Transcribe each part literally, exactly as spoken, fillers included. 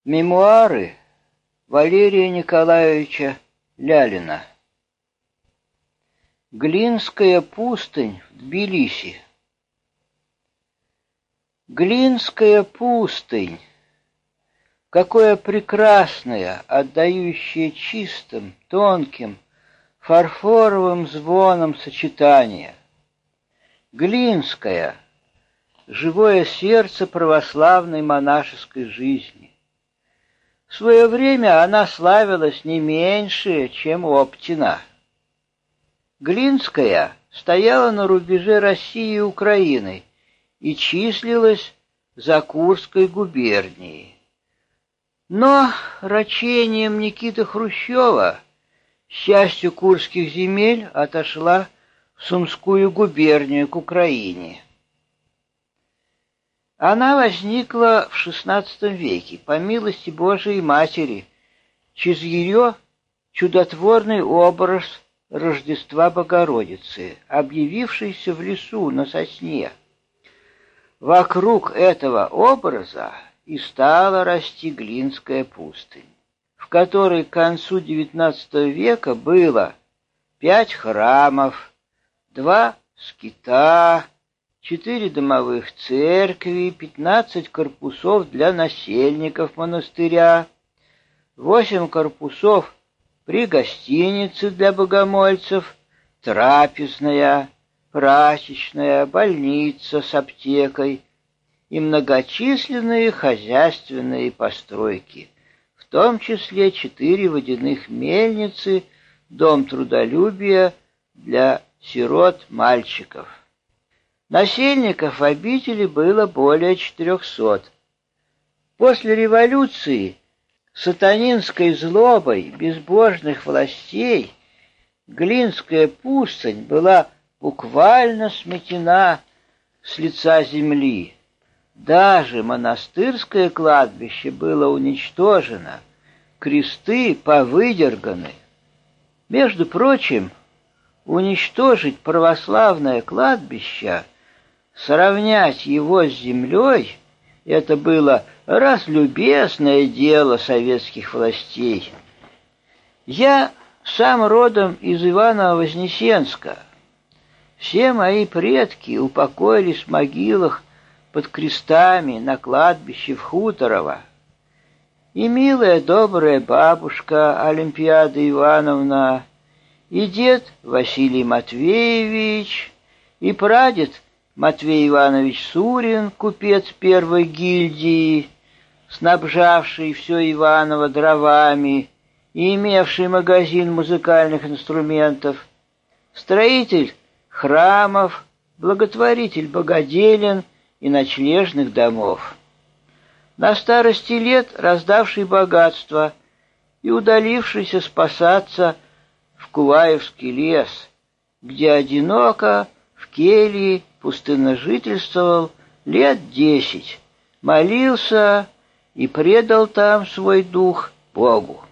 Мемуары Валерия Николаевича Лялина. Глинская пустынь в Тбилиси. Глинская пустынь, какое прекрасное, отдающее чистым, тонким, фарфоровым звоном сочетание. Глинская — живое сердце православной монашеской жизни. В свое время она славилась не меньше, чем Оптина. Глинская стояла на рубеже России и Украины и числилась за Курской губернией. Но рачением Никиты Хрущева частью курских земель отошла в Сумскую губернию к Украине. Она возникла в шестнадцатом веке по милости Божией Матери через ее чудотворный образ Рождества Богородицы, объявившийся в лесу на сосне. Вокруг этого образа и стала расти Глинская пустынь, в которой к концу девятнадцатого века было пять храмов, два скита, четыре домовых церкви, пятнадцать корпусов для насельников монастыря, восемь корпусов при гостинице для богомольцев, трапезная, прачечная, больница с аптекой и многочисленные хозяйственные постройки, в том числе четыре водяных мельницы, дом трудолюбия для сирот-мальчиков. Насельников обители было более четырехсот. После революции сатанинской злобой безбожных властей Глинская пустынь была буквально сметена с лица земли. Даже монастырское кладбище было уничтожено, кресты повыдерганы. Между прочим, уничтожить православное кладбище, сравнять его с землей — это было разлюбезное дело советских властей. Я сам родом из Иваново-Вознесенска. Все мои предки упокоились в могилах под крестами на кладбище в Хуторово. И милая добрая бабушка Олимпиада Ивановна, и дед Василий Матвеевич, и прадед Матвей Иванович Сурин, купец первой гильдии, снабжавший все Иваново дровами и имевший магазин музыкальных инструментов, строитель храмов, благотворитель богоделен и ночлежных домов. На старости лет раздавший богатство и удалившийся спасаться в Куваевский лес, где одиноко в келье пустынно жительствовал лет десять, молился и предал там свой дух Богу.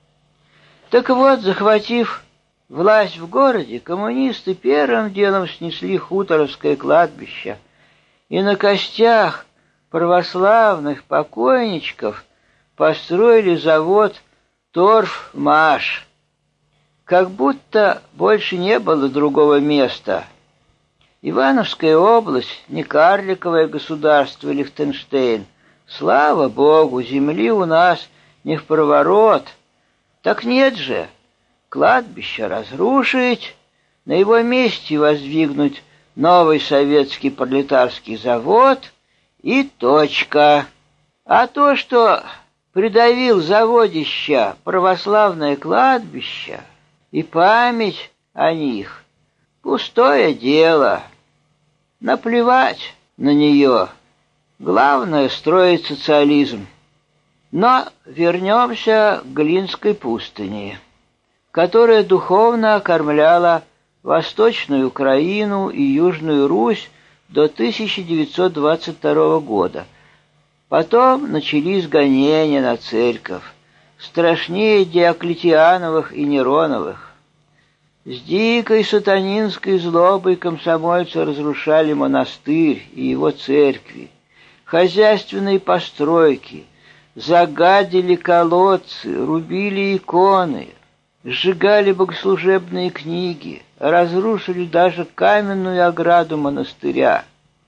Так вот, захватив власть в городе, коммунисты первым делом снесли Хуторовское кладбище и на костях православных покойничков построили завод «Торфмаш», как будто больше не было другого места. Ивановская область, не карликовое государство Лихтенштейн. Слава Богу, земли у нас не впроворот. Так нет же, кладбище разрушить, на его месте воздвигнуть новый советский пролетарский завод и точка. А то, что придавил заводища православное кладбище и память о них, пустое дело. Наплевать на нее. Главное — строить социализм. Но вернемся к Глинской пустыне, которая духовно окормляла Восточную Украину и Южную Русь до тысяча девятьсот двадцать второго года. Потом начались гонения на церковь, страшнее Диоклетиановых и Нероновых. С дикой сатанинской злобой комсомольцы разрушали монастырь и его церкви, хозяйственные постройки, загадили колодцы, рубили иконы, сжигали богослужебные книги, разрушили даже каменную ограду монастыря.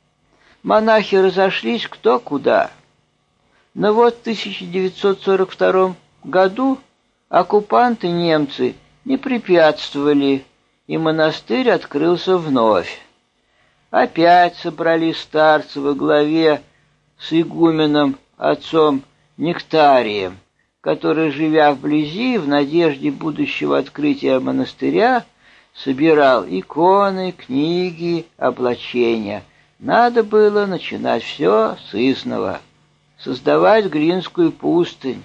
Монахи разошлись кто куда. Но вот в тысяча девятьсот сорок втором году оккупанты-немцы не препятствовали, и монастырь открылся вновь. Опять собрались старцы во главе с игуменом отцом Нектарием, который, живя вблизи, в надежде будущего открытия монастыря, собирал иконы, книги, облачения. Надо было начинать все с изного, создавать Глинскую пустынь,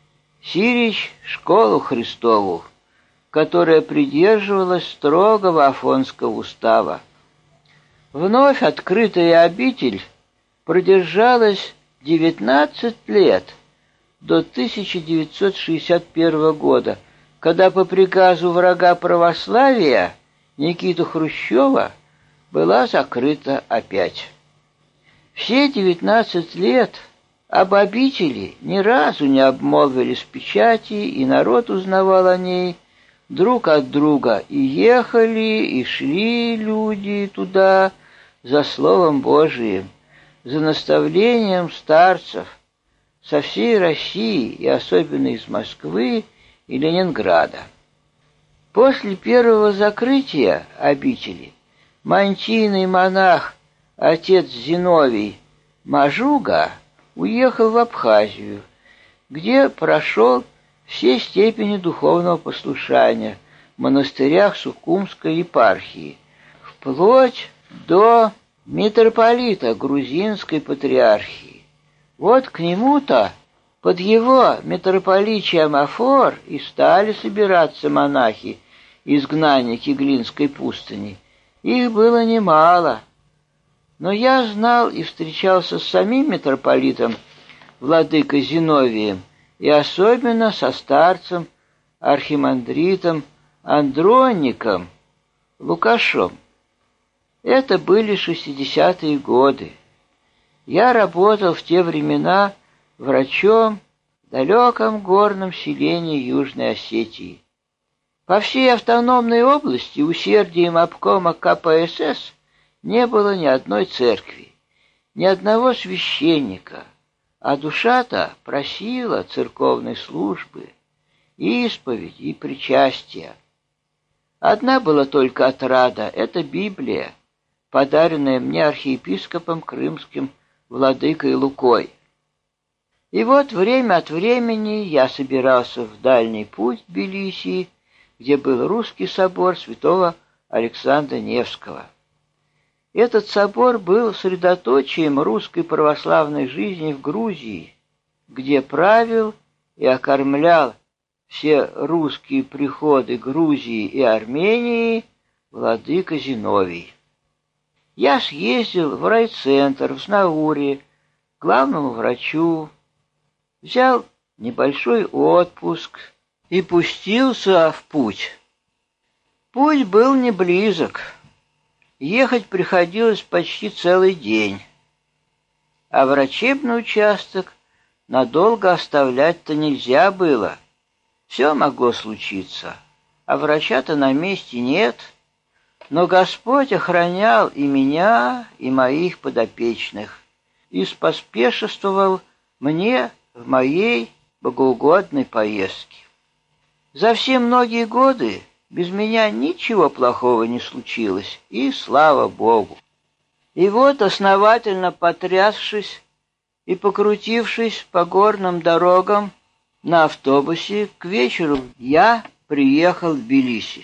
сирич школу Христову, которая придерживалась строгого Афонского устава. Вновь открытая обитель продержалась девятнадцать лет, до тысяча девятьсот шестьдесят первого года, когда по приказу врага православия Никиты Хрущева была закрыта опять. Все девятнадцать лет об обители ни разу не обмолвились в печати, и народ узнавал о ней друг от друга, и ехали, и шли люди туда за Словом Божиим, за наставлением старцев со всей России и особенно из Москвы и Ленинграда. После первого закрытия обители мантийный монах отец Зиновий Мажуга уехал в Абхазию, где прошел все степени духовного послушания в монастырях Суккумской епархии, вплоть до митрополита грузинской патриархии. Вот к нему-то, под его митрополичием Афор, и стали собираться монахи, изгнанники Глинской пустыни. Их было немало, но я знал и встречался с самим митрополитом владыкой Зиновием, и особенно со старцем архимандритом Андроником Лукашом. Это были шестидесятые годы. Я работал в те времена врачом в далеком горном селении Южной Осетии. По всей автономной области усердием обкома ка пэ эс эс не было ни одной церкви, ни одного священника, а душа-то просила церковной службы, исповедь и причастия. Одна была только отрада — это Библия, подаренная мне архиепископом крымским владыкой Лукой. И вот время от времени я собирался в дальний путь в Тбилиси, где был русский собор святого Александра Невского. Этот собор был средоточием русской православной жизни в Грузии, где правил и окормлял все русские приходы Грузии и Армении владыка Зиновий. Я съездил в райцентр в Знауре к главному врачу, взял небольшой отпуск и пустился в путь. Путь был не близок. Ехать приходилось почти целый день, а врачебный участок надолго оставлять-то нельзя было. Все могло случиться, а врача-то на месте нет. Но Господь охранял и меня, и моих подопечных, и споспешествовал мне в моей богоугодной поездке. За все многие годы без меня ничего плохого не случилось, и слава Богу. И вот, основательно потрясшись и покрутившись по горным дорогам на автобусе, к вечеру я приехал в Тбилиси.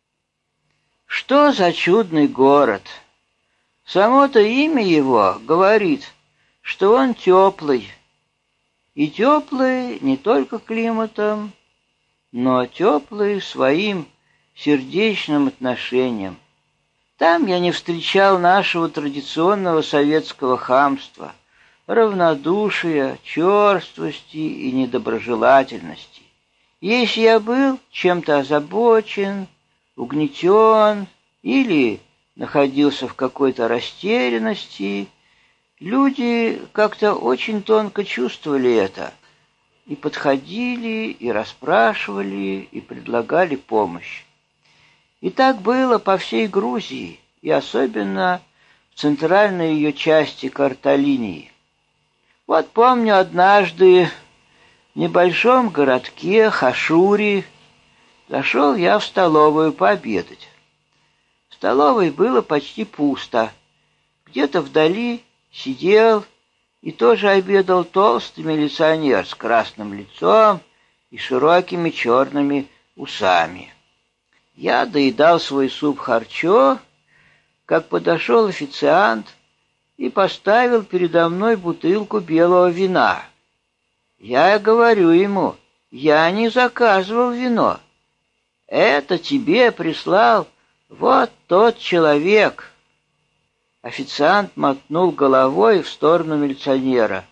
Что за чудный город! Само-то имя его говорит, что он теплый. И теплый не только климатом, но теплый своим сердечным отношением. Там я не встречал нашего традиционного советского хамства, равнодушия, черствости и недоброжелательности. Если я был чем-то озабочен, угнетен или находился в какой-то растерянности, люди как-то очень тонко чувствовали это и подходили, и расспрашивали, и предлагали помощь. И так было по всей Грузии, и особенно в центральной ее части Карталинии. Вот помню, однажды в небольшом городке Хашури зашел я в столовую пообедать. В столовой было почти пусто. Где-то вдали сидел и тоже обедал толстый милиционер с красным лицом и широкими черными усами. Я доедал свой суп-харчо, как подошел официант и поставил передо мной бутылку белого вина. Я говорю ему: я не заказывал вино. Это тебе прислал вот тот человек. Официант мотнул головой в сторону милиционера.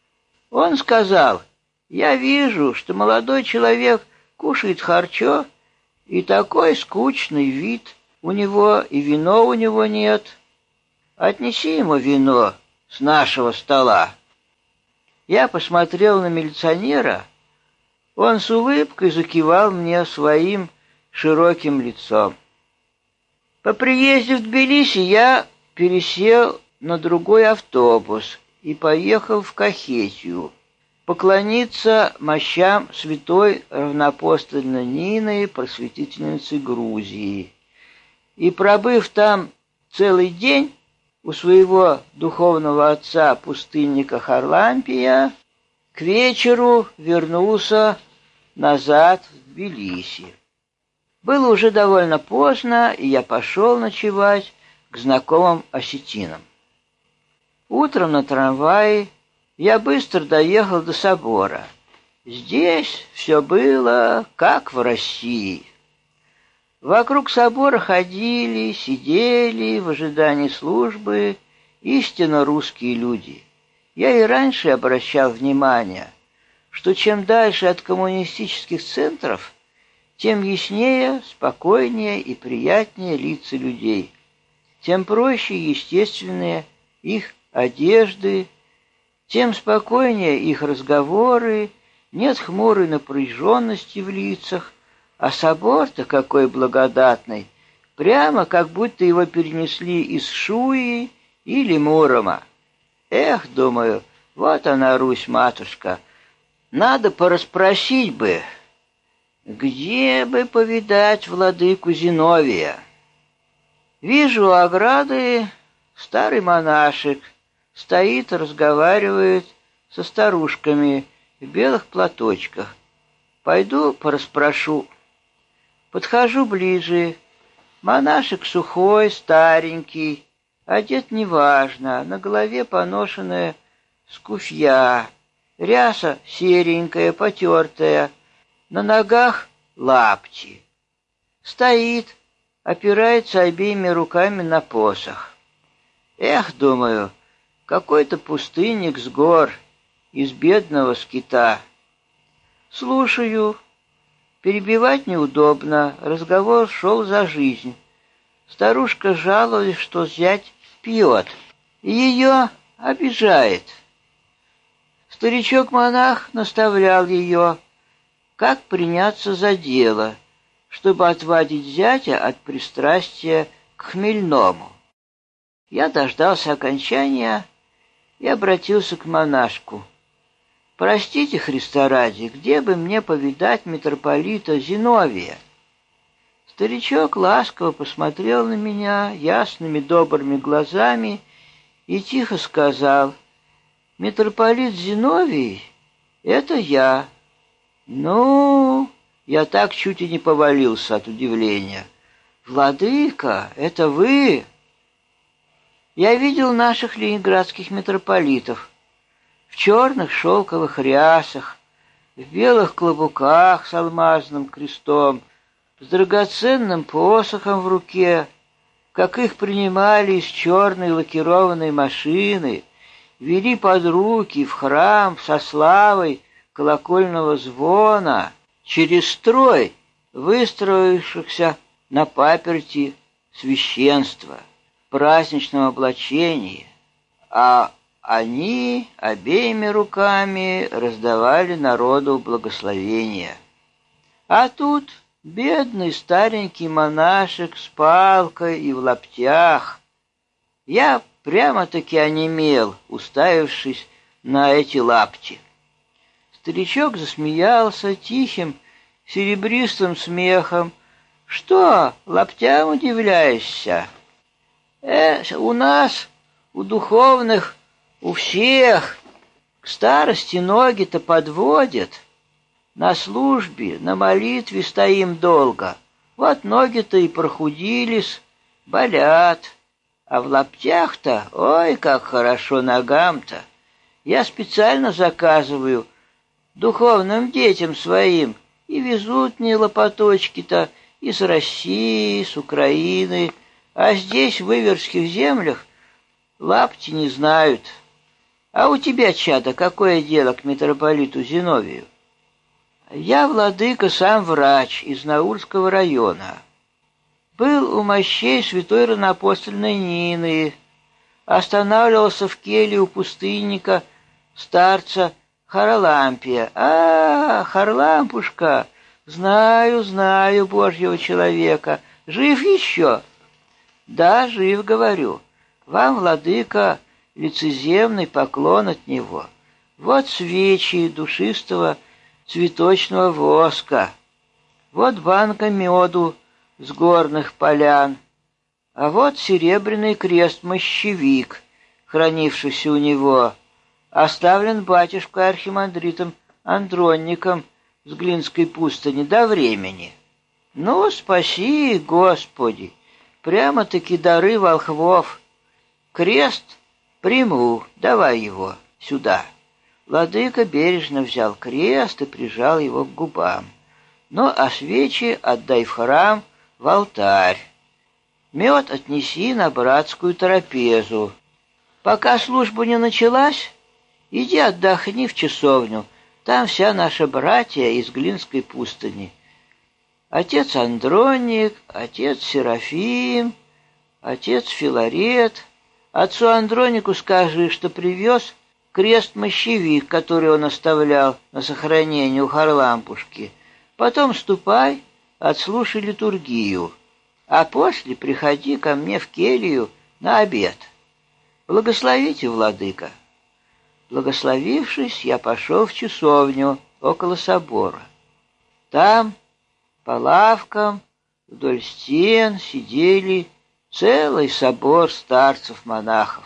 Он сказал: я вижу, что молодой человек кушает харчо, и такой скучный вид у него, и вино у него нет. Отнеси ему вино с нашего стола. Я посмотрел на милиционера. Он с улыбкой закивал мне своим широким лицом. По приезде в Тбилиси я пересел на другой автобус и поехал в Кахетию поклониться мощам святой равноапостольной Нины, просветительницы Грузии. И, пробыв там целый день у своего духовного отца, пустынника Харлампия, к вечеру вернулся назад в Тбилиси. Было уже довольно поздно, и я пошел ночевать к знакомым осетинам. Утром на трамвае я быстро доехал до собора. Здесь все было как в России. Вокруг собора ходили, сидели в ожидании службы истинно русские люди. Я и раньше обращал внимание, что чем дальше от коммунистических центров, тем яснее, спокойнее и приятнее лица людей, тем проще и естественнее их одежды, тем спокойнее их разговоры, нет хмурой напряженности в лицах, а собор-то какой благодатный, прямо как будто его перенесли из Шуи или Мурома. Эх, думаю, вот она, Русь-матушка, надо порасспросить бы, где бы повидать владыку Зиновия. Вижу у ограды старый монашек, стоит, разговаривает со старушками в белых платочках. Пойду порасспрошу. Подхожу ближе. Монашек сухой, старенький, одет неважно, на голове поношенная скуфья, ряса серенькая, потертая, на ногах лапти. Стоит, опирается обеими руками на посох. Эх, думаю, какой-то пустынник с гор, из бедного скита. Слушаю. Перебивать неудобно, разговор шел за жизнь. Старушка жаловалась, что зять пьет, и ее обижает. Старичок-монах наставлял ее, как приняться за дело, чтобы отвадить зятя от пристрастия к хмельному. Я дождался окончания и обратился к монашку. «Простите, Христа ради, где бы мне повидать митрополита Зиновия?» Старичок ласково посмотрел на меня ясными добрыми глазами и тихо сказал: «Митрополит Зиновий — это я». «Ну...» Я так чуть и не повалился от удивления. «Владыка, это вы?» Я видел наших ленинградских митрополитов в черных шелковых рясах, в белых клобуках с алмазным крестом, с драгоценным посохом в руке, как их принимали из черной лакированной машины, вели под руки в храм со славой колокольного звона через строй выстроившихся на паперти священства в праздничном облачении, а они обеими руками раздавали народу благословения. А тут бедный старенький монашек с палкой и в лаптях. Я прямо-таки онемел, уставившись на эти лапти. Старичок засмеялся тихим, серебристым смехом. «Что, лаптям удивляешься? Э, у нас, у духовных, у всех к старости ноги-то подводят. На службе, на молитве стоим долго. Вот ноги-то и прохудились, болят. А в лаптях-то, ой, как хорошо ногам-то. Я специально заказываю духовным детям своим, и везут мне лопаточки-то из России, с Украины, а здесь, в Иверских землях, лапти не знают. А у тебя, чадо, какое дело к митрополиту Зиновию? Я, владыка, сам врач из Наурского района. Был у мощей святой равноапостольной Нины, останавливался в келье у пустынника, старца Харлампия. А, Харлампушка, знаю, знаю Божьего человека. Жив еще? Да, жив, говорю. Вам, владыка, лицеземный поклон от него. Вот свечи душистого цветочного воска, вот банка меду с горных полян, а вот серебряный крест-мощевик, хранившийся у него, оставлен батюшкой архимандритом Андронником с Глинской пустыни до времени. Ну, спаси, Господи, прямо-таки дары волхвов. Крест приму, давай его сюда. Владыка бережно взял крест и прижал его к губам. Ну, а свечи отдай в храм, в алтарь. Мед отнеси на братскую трапезу. Пока служба не началась, иди отдохни в часовню. Там вся наша братья из Глинской пустыни. Отец Андроник, отец Серафим, отец Филарет. Отцу Андронику скажи, что привез крест-мощевик, который он оставлял на сохранение у Харлампушки. Потом ступай, отслушай литургию, а после приходи ко мне в келью на обед. Благословите, владыка. Благословившись, я пошел в часовню около собора. Там, по лавкам, вдоль стен сидели целый собор старцев-монахов.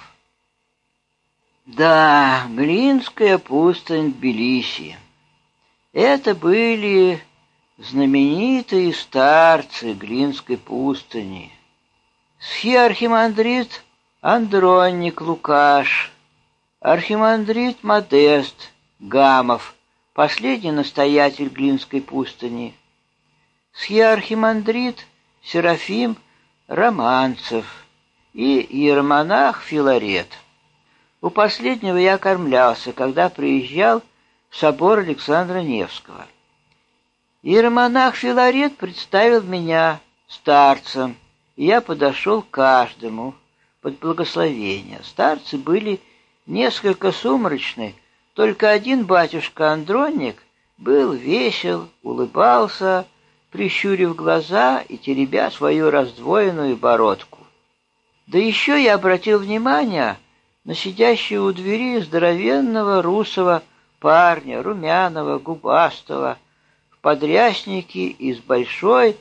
Да, Глинская пустынь Тбилиси. Это были знаменитые старцы Глинской пустыни. Схиархимандрит Андронник Лукаш, архимандрит Модест Гамов, последний настоятель Глинской пустыни, схиархимандрит Серафим Романцев и иеромонах Филарет. У последнего я кормлялся, когда приезжал в собор Александра Невского. Иеромонах Филарет представил меня старцем, и я подошел к каждому под благословение. Старцы были несколько сумрачны, только один батюшка Андронник был весел, улыбался, прищурив глаза и теребя свою раздвоенную бородку. Да еще я обратил внимание на сидящего у двери здоровенного русого парня, румяного, губастого, в подряснике и с большой,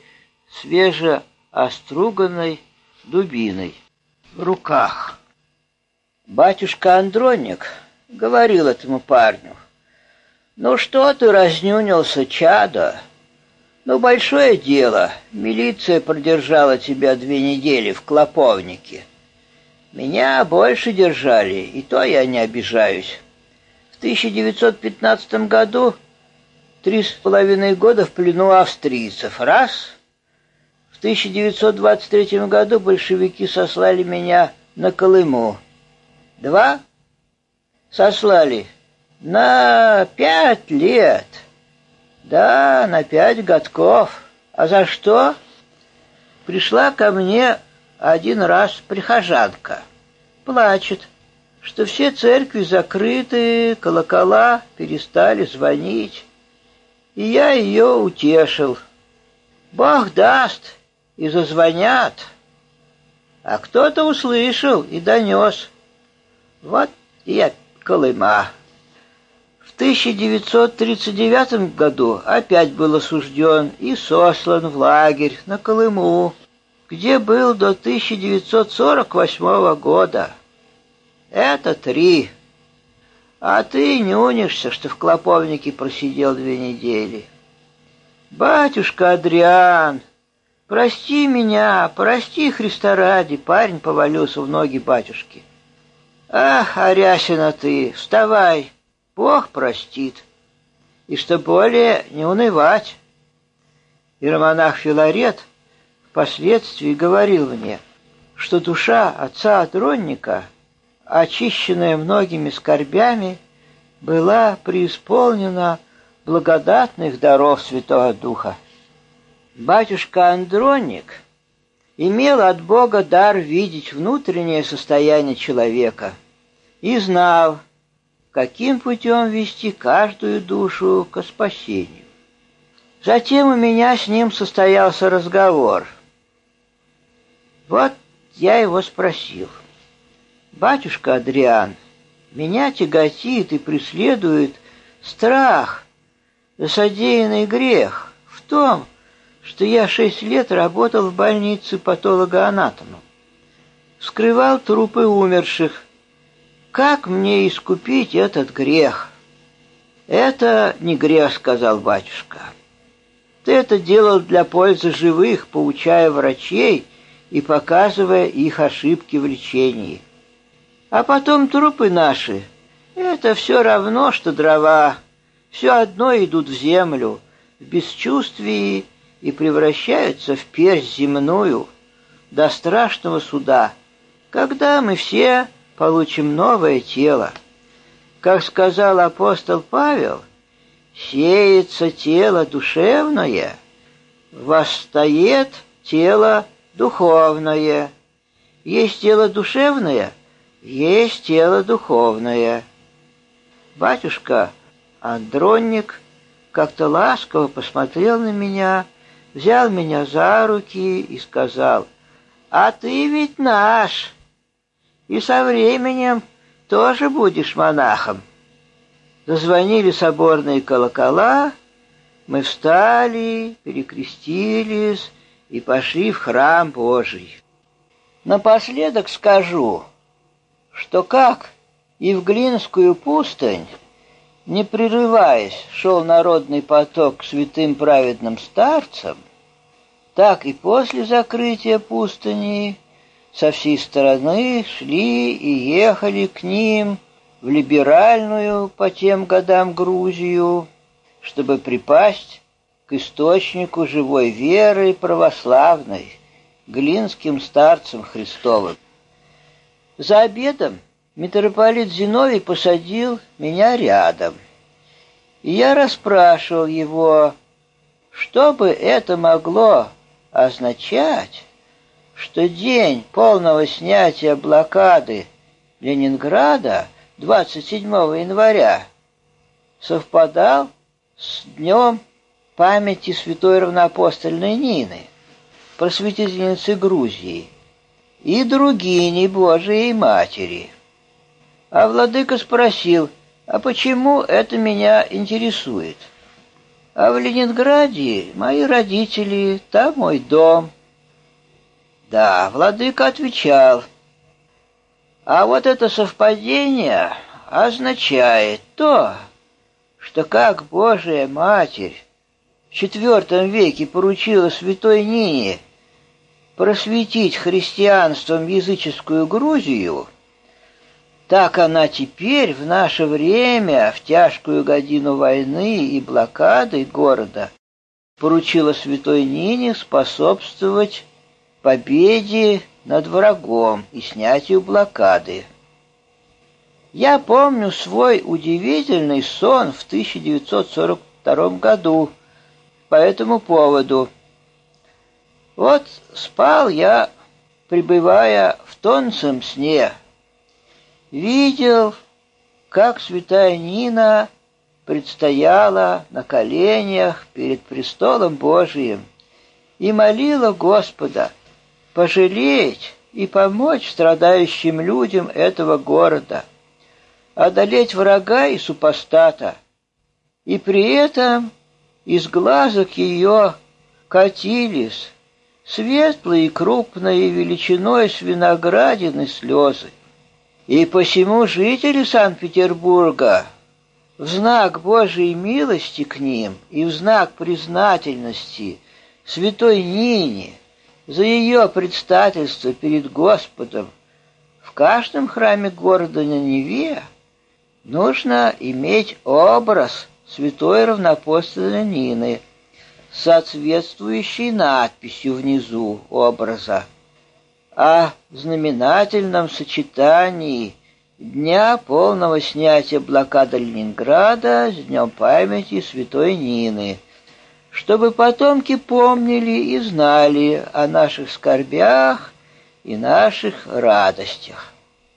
свежеоструганной дубиной в руках. Батюшка Андронник говорил этому парню: «Ну что ты разнюнился, чадо? Ну, большое дело, милиция продержала тебя две недели в клоповнике. Меня больше держали, и то я не обижаюсь. В тысяча девятьсот пятнадцатом году три с половиной года в плену австрийцев. Раз. В тысяча девятьсот двадцать третьем году большевики сослали меня на Колыму. Два. Сослали на пять лет. Да, на пять годков. А за что? Пришла ко мне один раз прихожанка. Плачет, что все церкви закрыты, колокола перестали звонить. И я ее утешил. Бог даст, и зазвонят. А кто-то услышал и донес. Вот и Колыма. В тысяча девятьсот тридцать девятом году опять был осужден и сослан в лагерь на Колыму, где был до тысяча девятьсот сорок восьмого года. Это три. А ты нюнишься, что в Клоповнике просидел две недели. Батюшка Адриан, прости меня, прости Христа ради, парень повалился в ноги батюшки. Ах, Арясина ты, вставай, Бог простит. И что более не унывать. Иеромонах Филарет впоследствии говорил мне, что душа отца Адронника, очищенная многими скорбями, была преисполнена благодатных даров Святого Духа. Батюшка Андронник имел от Бога дар видеть внутреннее состояние человека и знал, каким путем вести каждую душу ко спасению. Затем у меня с ним состоялся разговор. Вот я его спросил: «Батюшка Адриан, меня тяготит и преследует страх за содеянный грех в том, что я шесть лет работал в больнице патологоанатомом, вскрывал трупы умерших. Как мне искупить этот грех?» «Это не грех, — сказал батюшка. Ты это делал для пользы живых, поучая врачей и показывая их ошибки в лечении. А потом трупы наши — это все равно, что дрова, все одно идут в землю, в бесчувствии и превращаются в персть земную до страшного суда, когда мы все получим новое тело. Как сказал апостол Павел, сеется тело душевное, восстает тело духовное. Есть тело душевное, есть тело духовное. Батюшка Андронник как-то ласково посмотрел на меня, взял меня за руки и сказал: «А ты ведь наш, и со временем тоже будешь монахом». Зазвонили соборные колокола, мы встали, перекрестились и пошли в храм Божий. Напоследок скажу, что как и в Глинскую пустынь, не прерываясь, шел народный поток к святым праведным старцам, так и после закрытия пустыни со всей стороны шли и ехали к ним в либеральную по тем годам Грузию, чтобы припасть к источнику живой веры православной, глинским старцам Христовым. За обедом митрополит Зиновий посадил меня рядом, и я расспрашивал его, что бы это могло означать, что день полного снятия блокады Ленинграда двадцать седьмого января совпадал с днем памяти святой равноапостольной Нины, просветительницы Грузии, и другини Божией Матери. А владыка спросил: «А почему это меня интересует?» «А в Ленинграде мои родители, там мой дом». Да, владыка отвечал: «А вот это совпадение означает то, что как Божия Матерь в четвертом веке поручила святой Нине просветить христианством языческую Грузию, так она теперь в наше время, в тяжкую годину войны и блокады города, поручила святой Нине способствовать победе над врагом и снятию блокады. Я помню свой удивительный сон в тысяча девятьсот сорок втором году по этому поводу. Вот спал я, пребывая в тонком сне, видел, как святая Нина предстояла на коленях перед престолом Божиим и молила Господа пожалеть и помочь страдающим людям этого города, одолеть врага и супостата. И при этом из глазок ее катились светлые и крупные величиной с виноградины слезы. И посему жители Санкт-Петербурга в знак Божией милости к ним и в знак признательности святой Нине за ее предстательство перед Господом в каждом храме города на Неве нужно иметь образ святой равноапостольной Нины с соответствующей надписью внизу образа о знаменательном сочетании дня полного снятия блокады Ленинграда с днем памяти святой Нины, чтобы потомки помнили и знали о наших скорбях и наших радостях.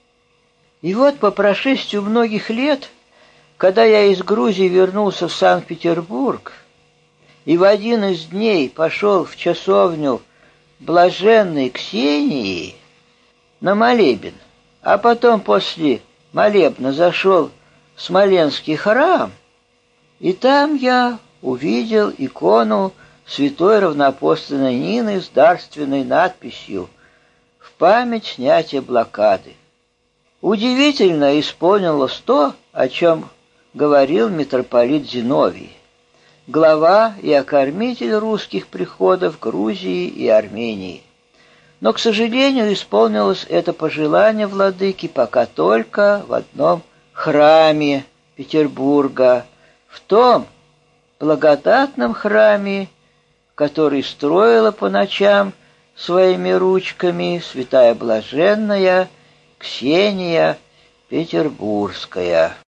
И вот по прошествию многих лет, когда я из Грузии вернулся в Санкт-Петербург и в один из дней пошел в часовню блаженной Ксении на молебен, а потом после молебна зашел в Смоленский храм, и там я увидел икону святой равноапостольной Нины с дарственной надписью «В память снятия блокады». Удивительно исполнилось то, о чем говорил митрополит Зиновий, глава и окормитель русских приходов Грузии и Армении. Но, к сожалению, исполнилось это пожелание владыки пока только в одном храме Петербурга, в том благодатном храме, который строила по ночам своими ручками святая блаженная Ксения Петербургская.